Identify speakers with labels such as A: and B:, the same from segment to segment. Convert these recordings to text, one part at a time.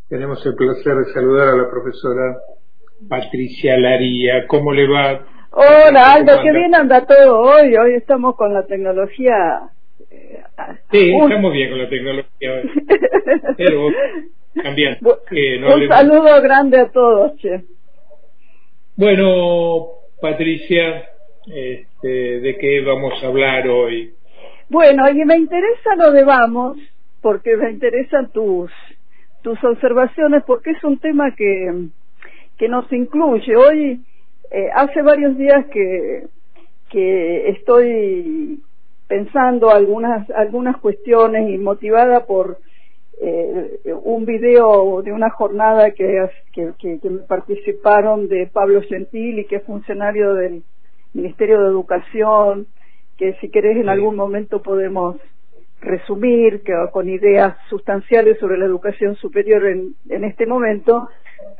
A: Tenemos el placer de saludar a la profesora Patricia Laría. ¿Cómo le va?
B: Hola, Aldo, qué bien anda todo hoy. Hoy estamos con la tecnología.
A: Sí, estamos bien con la tecnología hoy. Pero también.
B: Un saludo grande a todos, che.
A: Bueno, Patricia, ¿de qué vamos a hablar hoy?
B: Bueno, y me interesa lo de vamos, porque me interesan tus observaciones, porque es un tema que nos incluye. Hoy, hace varios días que estoy pensando algunas cuestiones y motivada por un video de una jornada que participaron de Pablo Gentili, que es funcionario del Ministerio de Educación, que si querés en algún momento podemos resumir con ideas sustanciales sobre la educación superior en este momento.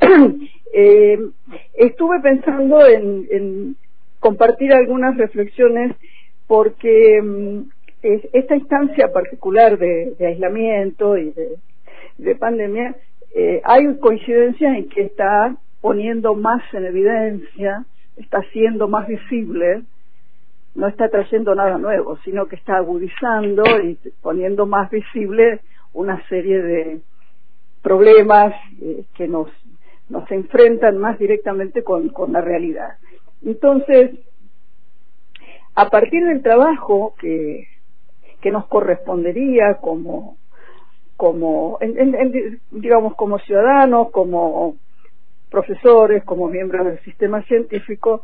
B: Estuve pensando en compartir algunas reflexiones porque esta instancia particular de aislamiento y de pandemia, hay coincidencias en que está poniendo más en evidencia, está siendo más visible, no está trayendo nada nuevo, sino que está agudizando y poniendo más visible una serie de problemas que nos enfrentan más directamente con la realidad. Entonces, a partir del trabajo que nos correspondería digamos, como ciudadanos, como profesores, como miembros del sistema científico,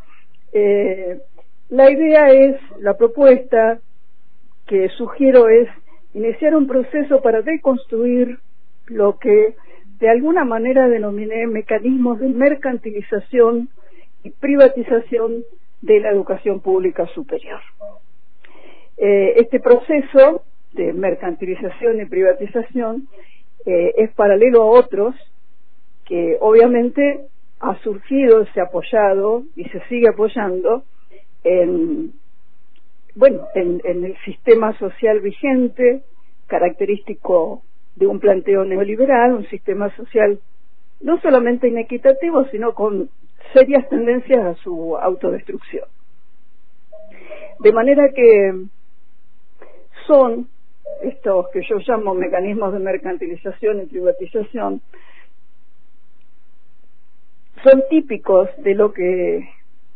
B: la propuesta que sugiero es iniciar un proceso para deconstruir lo que de alguna manera denominé mecanismos de mercantilización y privatización de la educación pública superior. Este proceso de mercantilización y privatización es paralelo a otros que obviamente ha surgido, se ha apoyado y se sigue apoyando en el sistema social vigente, característico de un planteo neoliberal, un sistema social no solamente inequitativo, sino con serias tendencias a su autodestrucción. De manera que son estos que yo llamo mecanismos de mercantilización y privatización, son típicos de lo que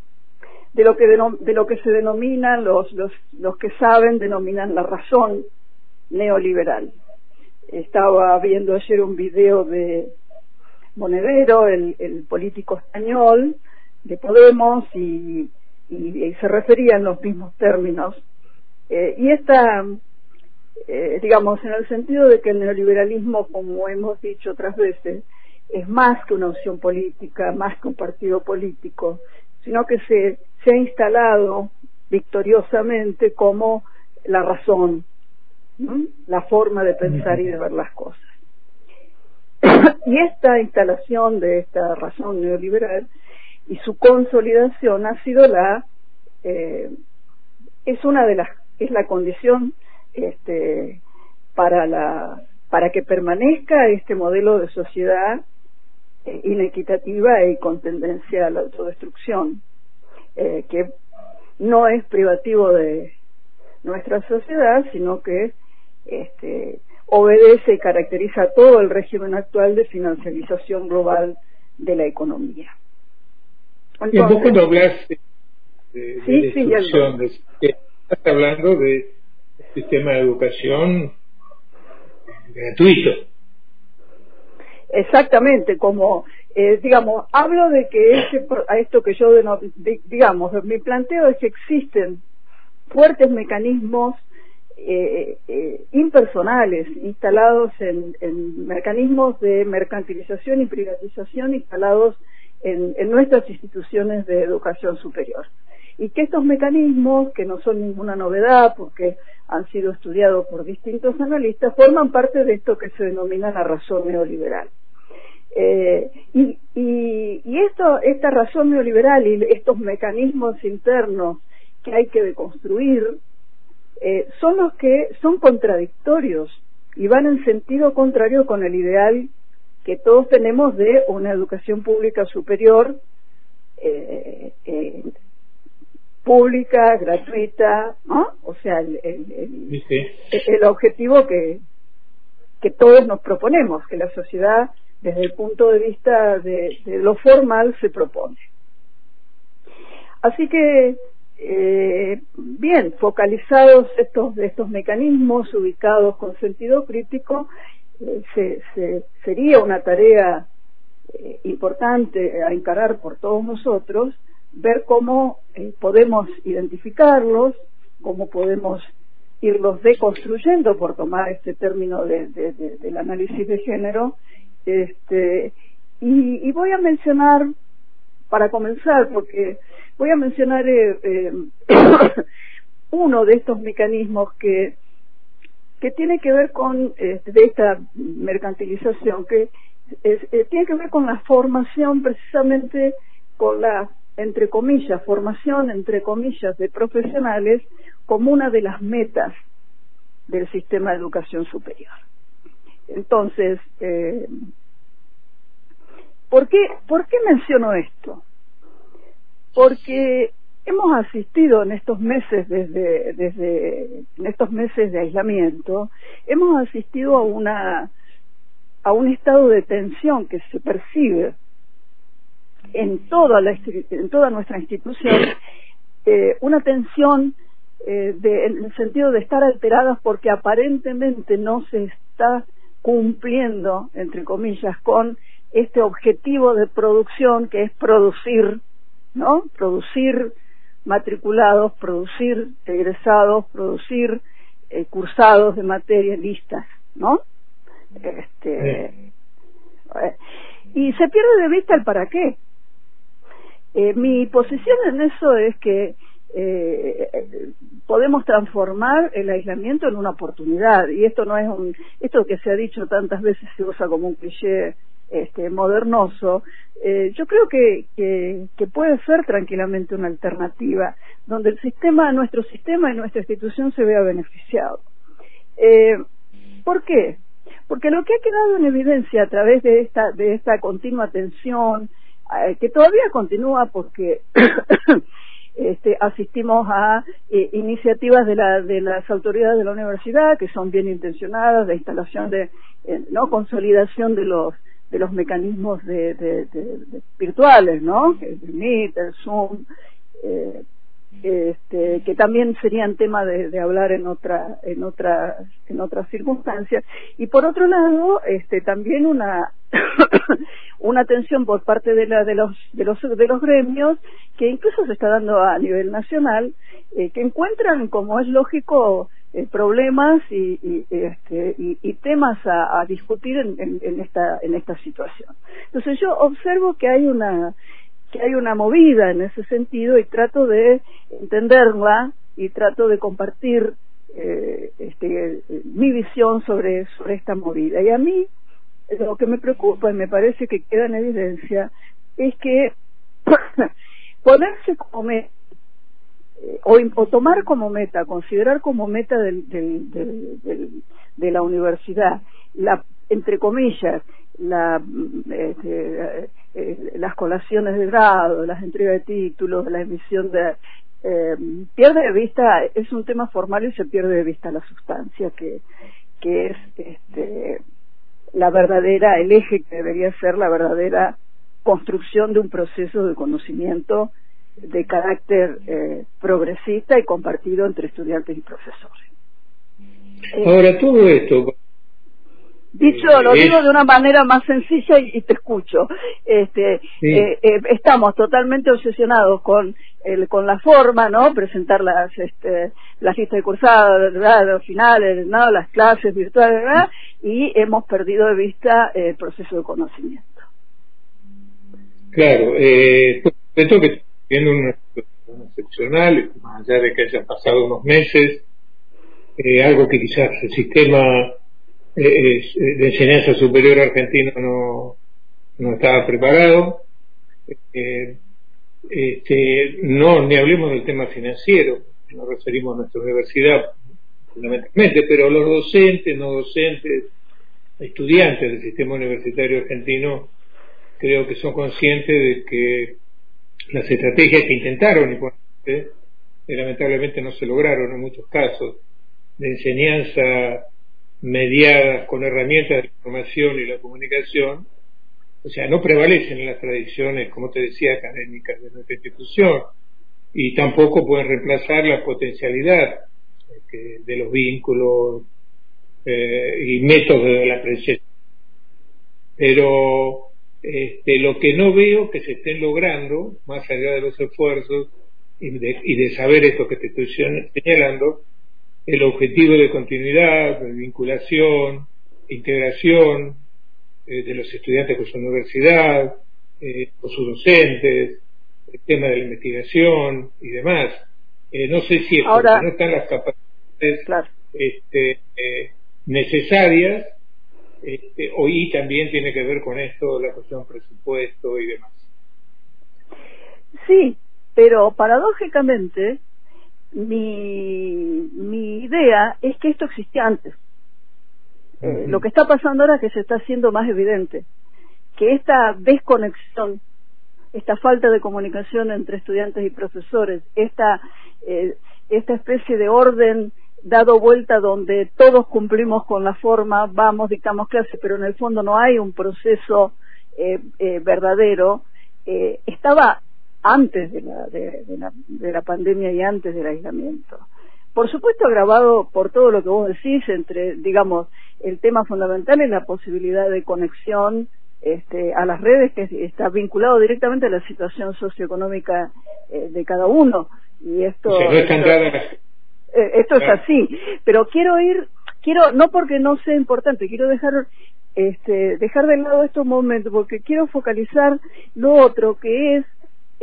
B: se denominan los que saben denominan la razón neoliberal. Estaba viendo ayer un video de Monedero, el político español de Podemos, y se refería en los mismos términos. Y esta, digamos, en el sentido de que el neoliberalismo, como hemos dicho otras veces, es más que una opción política, más que un partido político, sino que se ha instalado victoriosamente como la razón, ¿no? La forma de pensar y de ver las cosas. Y esta instalación de esta razón neoliberal y su consolidación ha sido es la condición para que permanezca este modelo de sociedad inequitativa y con tendencia a la autodestrucción, que no es privativo de nuestra sociedad, sino que obedece y caracteriza todo el régimen actual de financiarización global de la economía.
A: Entonces, vos cuando hablas de destrucción, estás hablando de sistema de educación gratuito.
B: Exactamente, como digamos, hablo de que a esto que yo digamos, mi planteo es que existen fuertes mecanismos impersonales instalados en mecanismos de mercantilización y privatización instalados en nuestras instituciones de educación superior, y que estos mecanismos, que no son ninguna novedad porque han sido estudiados por distintos analistas, forman parte de esto que se denomina la razón neoliberal. Esta razón neoliberal y estos mecanismos internos que hay que deconstruir son los que son contradictorios y van en sentido contrario con el ideal que todos tenemos de una educación pública superior, pública, gratuita, ¿no? O sea, el objetivo que todos nos proponemos, que la sociedad, desde el punto de vista de lo formal, se propone. Así que, bien, focalizados estos mecanismos, ubicados con sentido crítico, sería una tarea importante a encarar por todos nosotros, ver cómo podemos identificarlos, cómo podemos irlos deconstruyendo, por tomar este término del análisis de género, y voy a mencionar, para comenzar, porque voy a mencionar uno de estos mecanismos que tiene que ver con de esta mercantilización, que tiene que ver con la formación, precisamente con la, entre comillas, formación, entre comillas, de profesionales, como una de las metas del sistema de educación superior. Entonces, ¿por qué menciono esto? Porque hemos asistido en estos meses, en estos meses de aislamiento, hemos asistido a un estado de tensión que se percibe en toda nuestra institución, una tensión en el sentido de estar alteradas porque aparentemente no se está cumpliendo, entre comillas, con este objetivo de producción que es producir, ¿no? Producir matriculados, producir egresados, producir cursados de materias listas, ¿no? Y se pierde de vista el para qué. Mi posición en eso es que podemos transformar el aislamiento en una oportunidad, y esto no es esto que se ha dicho tantas veces, se usa como un cliché modernoso. Yo creo que puede ser tranquilamente una alternativa donde nuestro sistema y nuestra institución se vea beneficiado. ¿Por qué? Porque lo que ha quedado en evidencia a través de esta continua tensión, que todavía continúa porque asistimos a iniciativas de las autoridades de la universidad que son bien intencionadas, de instalación consolidación de los mecanismos virtuales, ¿no? El Meet, el Zoom, que también serían tema de hablar en otras circunstancias. Y por otro lado, también una una atención por parte de los gremios, que incluso se está dando a nivel nacional, que encuentran, como es lógico, problemas y temas a discutir en esta situación. Entonces yo observo que hay una movida en ese sentido, y trato de entenderla y trato de compartir mi visión sobre esta movida. Y a mí lo que me preocupa, y me parece que queda en evidencia, es que ponerse como meta, o tomar como meta, considerar como meta de la universidad, entre comillas, las colaciones de grado, las entregas de títulos, la emisión pierde de vista, es un tema formal y se pierde de vista la sustancia, que es el eje que debería ser la verdadera construcción de un proceso de conocimiento de carácter progresista y compartido entre estudiantes y profesores.
A: Ahora, todo esto...
B: Lo digo de una manera más sencilla y te escucho. Sí. Estamos totalmente obsesionados con la forma, ¿no? Presentar las listas de cursados, ¿verdad? Los finales, ¿no? Las clases virtuales, ¿verdad? Y hemos perdido de vista el proceso de conocimiento.
A: Claro, esto que viendo una situación excepcional, más allá de que hayan pasado unos meses, algo que quizás el sistema de enseñanza superior argentino no estaba preparado. No, ni hablemos del tema financiero, nos referimos a nuestra universidad fundamentalmente, pero los docentes, no docentes, estudiantes del sistema universitario argentino creo que son conscientes de que las estrategias que intentaron imponerse, lamentablemente no se lograron en muchos casos, de enseñanza mediadas con herramientas de la información y la comunicación, o sea, no prevalecen en las tradiciones, como te decía, académicas de nuestra institución, y tampoco pueden reemplazar la potencialidad de los vínculos y métodos de la presencia. Pero lo que no veo que se estén logrando, más allá de los esfuerzos y de saber esto que te estoy señalando, el objetivo de continuidad, de vinculación, integración de los estudiantes con su universidad, con sus docentes, el tema de la investigación y demás. No sé si es
B: Ahora,
A: porque no están las capacidades
B: claro,
A: necesarias, y también tiene que ver con esto la cuestión presupuesto y demás.
B: sí, pero paradójicamente mi idea es que esto existía antes. Lo que está pasando ahora es que se está haciendo más evidente que esta desconexión, esta falta de comunicación entre estudiantes y profesores, esta especie de orden dado vuelta donde todos cumplimos con la forma, vamos, dictamos clases, pero en el fondo no hay un proceso verdadero, estaba antes de la pandemia y antes del aislamiento. Por supuesto agravado por todo lo que vos decís, entre, digamos, el tema fundamental es la posibilidad de conexión a las redes, que está vinculado directamente a la situación socioeconómica de cada uno. Y esto,
A: o sea, no es tan raro.
B: Esto es así, pero quiero no porque no sea importante, quiero dejar de lado estos momentos, porque quiero focalizar lo otro, que es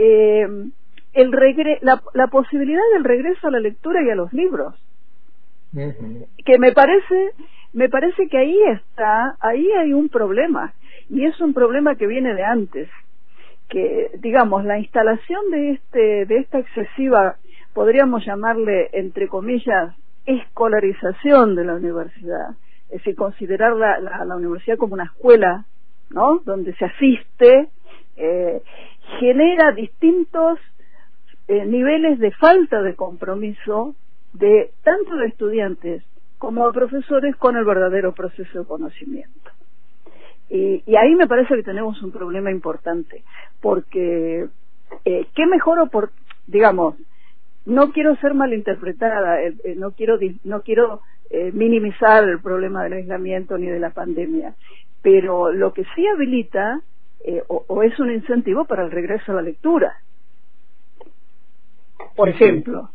B: la posibilidad del regreso a la lectura y a los libros. Que me parece que ahí hay un problema, y es un problema que viene de antes, que, digamos, la instalación de esta excesiva, podríamos llamarle, entre comillas, escolarización de la universidad, es decir, considerar la universidad como una escuela, ¿no?, donde se asiste, genera distintos niveles de falta de compromiso de tanto de estudiantes como de profesores con el verdadero proceso de conocimiento. Y ahí me parece que tenemos un problema importante, porque qué mejor digamos, no quiero ser malinterpretada, no quiero minimizar el problema del aislamiento ni de la pandemia, pero lo que sí habilita o es un incentivo para el regreso a la lectura. Por ejemplo,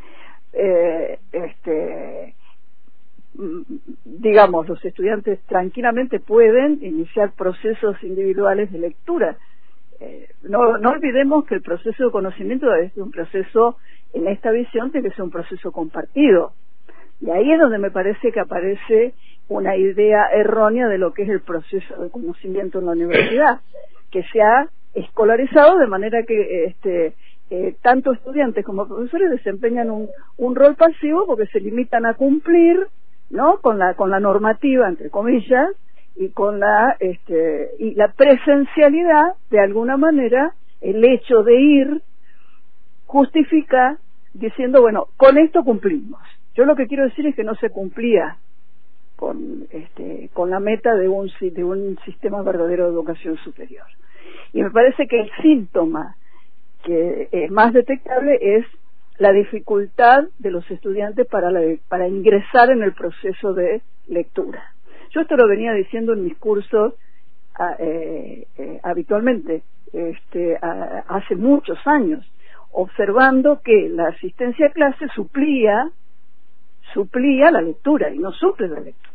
B: digamos, los estudiantes tranquilamente pueden iniciar procesos individuales de lectura. No olvidemos que el proceso de conocimiento es un proceso, en esta visión, tiene que ser un proceso compartido. Y ahí es donde me parece que aparece una idea errónea de lo que es el proceso de conocimiento en la universidad, que se ha escolarizado de manera que tanto estudiantes como profesores desempeñan un rol pasivo porque se limitan a cumplir, ¿no?, con la normativa, entre comillas, y con la presencialidad. De alguna manera el hecho de ir justifica diciendo, bueno, con esto cumplimos. Yo lo que quiero decir es que no se cumplía con la meta de un sistema verdadero de educación superior. Y me parece que el síntoma que es más detectable es la dificultad de los estudiantes para ingresar en el proceso de lectura. Yo esto lo venía diciendo en mis cursos habitualmente, hace muchos años, observando que la asistencia a clase suplía la lectura y no suple la lectura.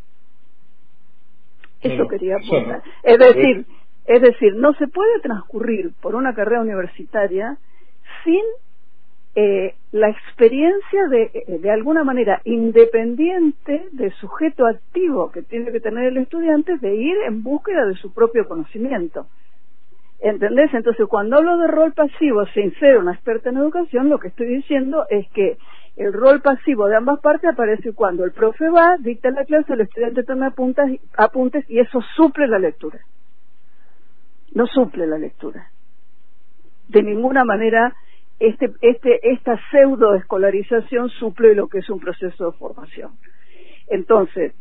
B: Eso quería apuntar. Es decir, no se puede transcurrir por una carrera universitaria sin la experiencia de alguna manera independiente del sujeto activo que tiene que tener el estudiante de ir en búsqueda de su propio conocimiento. ¿Entendés? Entonces, cuando hablo de rol pasivo sin ser una experta en educación, lo que estoy diciendo es que el rol pasivo de ambas partes aparece cuando el profe va, dicta la clase, el estudiante toma apuntes y eso suple la lectura. No suple la lectura. De ninguna manera esta pseudoescolarización suple lo que es un proceso de formación. Entonces,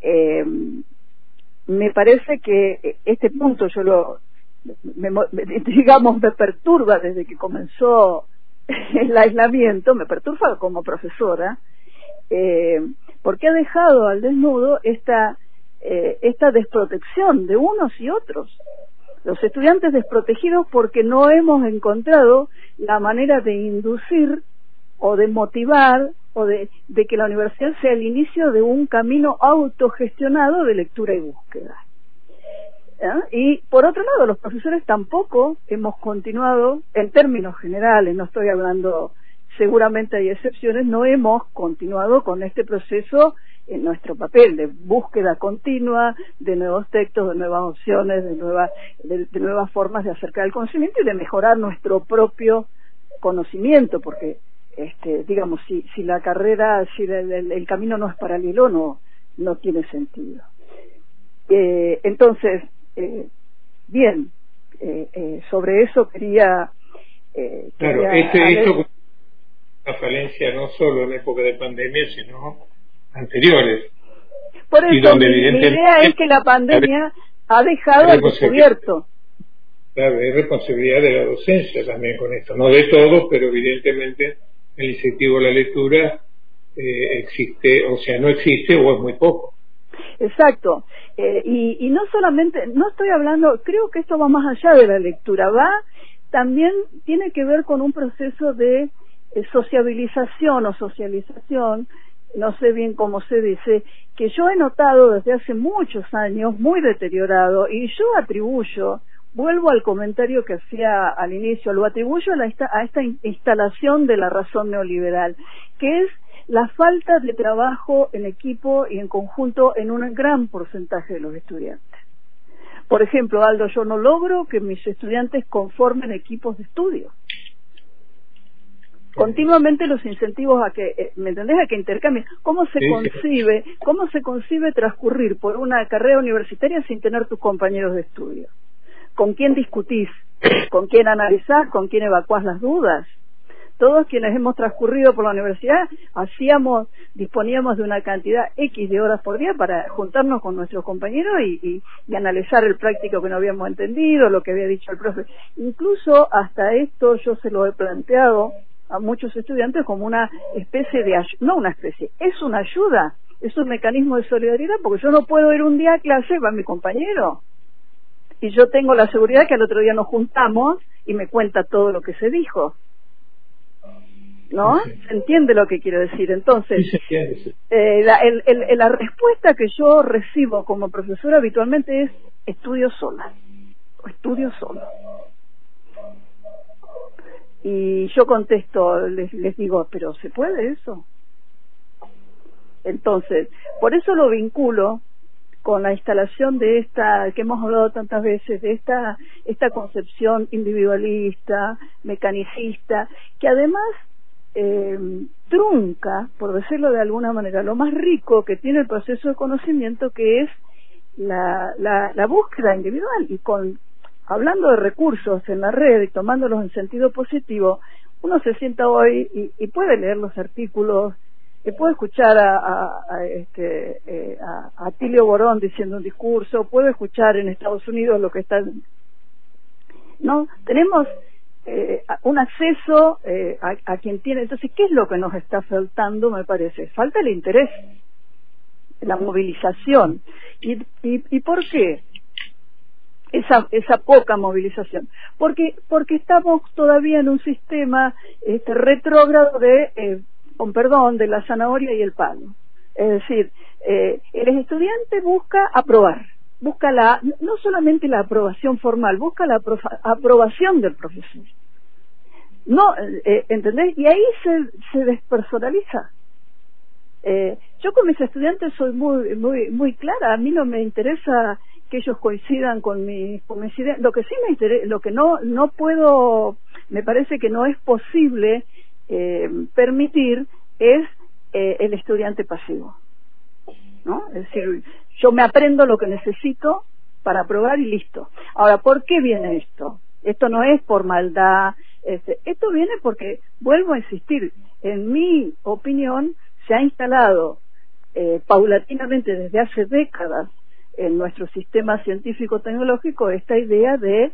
B: me parece que este punto me perturba desde que comenzó el aislamiento, me perturba como profesora, porque ha dejado al desnudo esta desprotección de unos y otros. Los estudiantes desprotegidos porque no hemos encontrado la manera de inducir o de motivar o de que la universidad sea el inicio de un camino autogestionado de lectura y búsqueda. Y por otro lado, los profesores tampoco hemos continuado, en términos generales, no estoy hablando, seguramente hay excepciones, no hemos continuado con este proceso en nuestro papel de búsqueda continua de nuevos textos, de nuevas opciones, de nuevas formas de acercar el conocimiento y de mejorar nuestro propio conocimiento, porque digamos, si la carrera, si el camino no es paralelo, no tiene sentido. Entonces, bien, sobre eso quería
A: claro, esto es una falencia no solo en época de pandemia, sino anteriores.
B: Por eso mi idea es que la pandemia ha dejado al descubierto.
A: Claro, hay responsabilidad de la docencia también con esto, no de todos, pero evidentemente el incentivo a la lectura existe, o sea, no existe o es muy poco.
B: Exacto, y no solamente, no estoy hablando, creo que esto va más allá de la lectura, también tiene que ver con un proceso de sociabilización o socialización, no sé bien cómo se dice, que yo he notado desde hace muchos años muy deteriorado, y yo atribuyo, vuelvo al comentario que hacía al inicio, lo atribuyo a esta instalación de la razón neoliberal, que es la falta de trabajo en equipo y en conjunto en un gran porcentaje de los estudiantes. Por ejemplo, Aldo, yo no logro que mis estudiantes conformen equipos de estudio. Continuamente los incentivos a que, ¿me entendés?, a que intercambien. ¿Cómo se concibe transcurrir por una carrera universitaria sin tener tus compañeros de estudio? ¿Con quién discutís? ¿Con quién analizás? ¿Con quién evacuás las dudas? Todos quienes hemos transcurrido por la universidad disponíamos de una cantidad X de horas por día para juntarnos con nuestros compañeros y analizar el práctico que no habíamos entendido, lo que había dicho el profe. Incluso hasta esto yo se lo he planteado a muchos estudiantes como una especie de no una especie, es una ayuda, es un mecanismo de solidaridad, porque yo no puedo ir un día a clase, va mi compañero, y yo tengo la seguridad que al otro día nos juntamos y me cuenta todo lo que se dijo, ¿no? Sí. ¿Se entiende lo que quiero decir? Entonces, sí, se entiende. La respuesta que yo recibo como profesora habitualmente es estudio sola. Y yo contesto, les digo, ¿pero se puede eso? Entonces, por eso lo vinculo con la instalación de esta, que hemos hablado tantas veces, de esta concepción individualista, mecanicista, que además trunca, por decirlo de alguna manera, lo más rico que tiene el proceso de conocimiento, que es la búsqueda individual. Y hablando de recursos en la red y tomándolos en sentido positivo, uno se sienta hoy y puede leer los artículos, puede escuchar a Atilio Borón diciendo un discurso, puede escuchar en Estados Unidos lo que están, ¿no? Tenemos un acceso a quien tiene. Entonces, ¿qué es lo que nos está faltando? Me parece, falta el interés, la movilización. ¿Y por qué esa poca movilización? Porque estamos todavía en un sistema retrógrado con perdón, de la zanahoria y el palo. Es decir, el estudiante busca aprobar, busca no solamente la aprobación formal, busca la aprobación del profesor. No, ¿entendés? Y ahí se despersonaliza. Yo con mis estudiantes soy muy clara. A mí no me interesa que ellos coincidan con mis ideas. Lo que sí me interesa, lo que no puedo, me parece que no es posible permitir es el estudiante pasivo, ¿no? Es decir, yo me aprendo lo que necesito para aprobar y listo. Ahora, ¿por qué viene esto? Esto no es por maldad, esto viene porque, vuelvo a insistir, en mi opinión, se ha instalado paulatinamente desde hace décadas en nuestro sistema científico-tecnológico esta idea del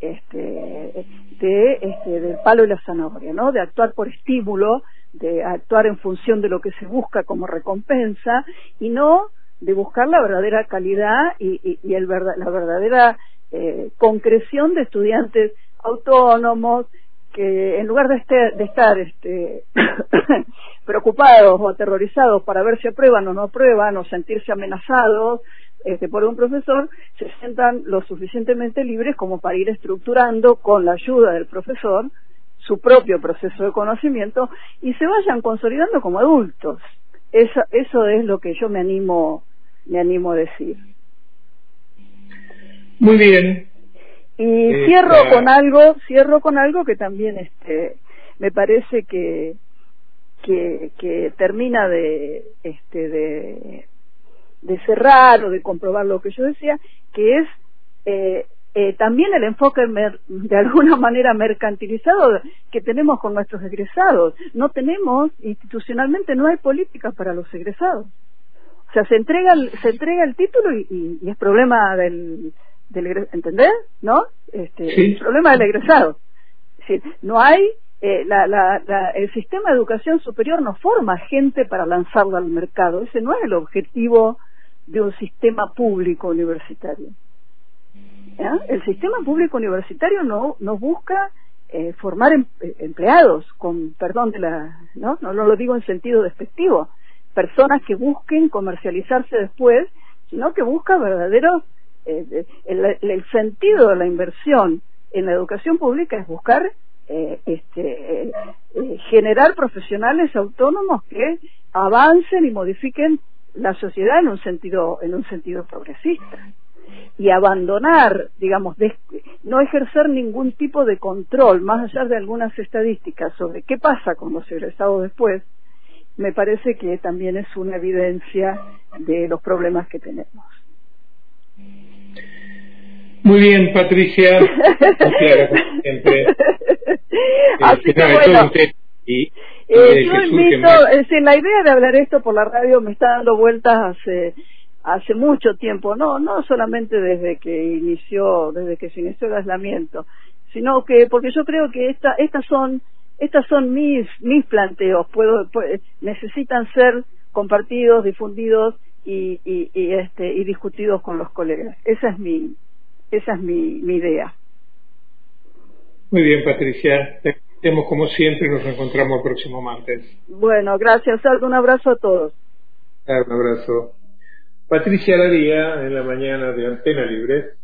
B: palo y la zanahoria, ¿no? De actuar por estímulo, de actuar en función de lo que se busca como recompensa y no de buscar la verdadera calidad y la verdadera concreción de estudiantes autónomos que en lugar de estar preocupados o aterrorizados para ver si aprueban o no aprueban o sentirse amenazados por un profesor, se sientan lo suficientemente libres como para ir estructurando con la ayuda del profesor su propio proceso de conocimiento y se vayan consolidando como adultos. Eso es lo que yo me animo a decir.
A: Muy bien.
B: Y cierro con algo que también me parece que termina de cerrar o de comprobar lo que yo decía, que es también el enfoque de alguna manera mercantilizado que tenemos con nuestros egresados. No tenemos, institucionalmente no hay políticas para los egresados. O sea, se entrega el título y es problema del ¿entendés? ¿No?
A: Sí.
B: El problema del egresado. Es decir, no hay el sistema de educación superior no forma gente para lanzarlo al mercado. Ese no es el objetivo de un sistema público universitario. ¿Ya? El sistema público universitario no busca formar empleados, con perdón no lo digo en sentido despectivo, personas que busquen comercializarse después, sino que busca verdaderos el sentido de la inversión en la educación pública es buscar generar profesionales autónomos que avancen y modifiquen la sociedad en un sentido progresista y abandonar, digamos, no ejercer ningún tipo de control más allá de algunas estadísticas sobre qué pasa con los egresados después. Me parece que también es una evidencia de los problemas que tenemos.
A: Muy bien, Patricia. Siempre.
B: Así que bueno, yo invito, la idea de hablar esto por la radio me está dando vueltas hace mucho tiempo, no solamente desde que se inició el aislamiento, sino que porque yo creo que estas son mis planteos, necesitan ser compartidos, difundidos y discutidos con los colegas. Esa es mi idea.
A: Muy bien, Patricia. Te agradecemos como siempre y nos reencontramos el próximo martes.
B: Bueno, gracias, Aldo. Un abrazo a todos.
A: Un abrazo. Patricia Laría, en la mañana de Antena Libre.